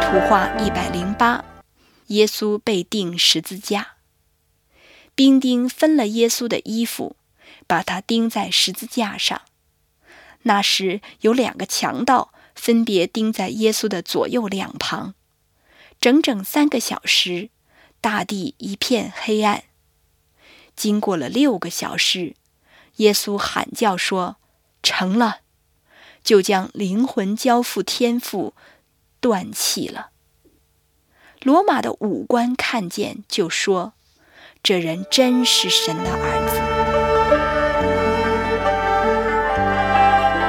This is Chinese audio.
图画108，耶稣被钉十字架。兵丁分了耶稣的衣服，把他钉在十字架上。那时有2个强盗分别钉在耶稣的左右两旁，整整3个小时，大地一片黑暗。经过了6个小时，耶稣喊叫说：“成了！”就将灵魂交付天父，断气了。罗马的武官看见，就说：“这人真是神的儿子。”